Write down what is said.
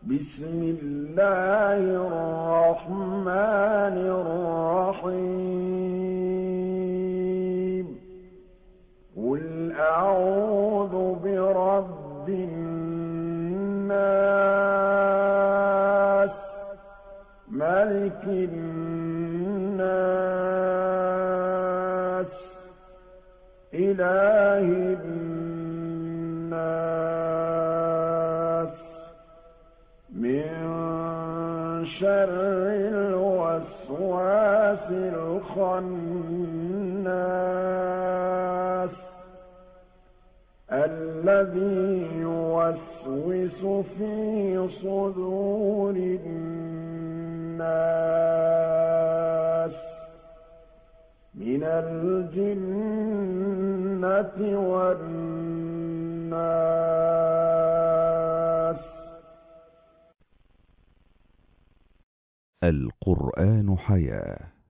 بسم الله الرحمن الرحيم قل أعوذ برب الناس ملك الناس إله الناس من شر الوسواس الخناس الذي يوسوس في صدور الناس من الجنة والناس. القرآن حياة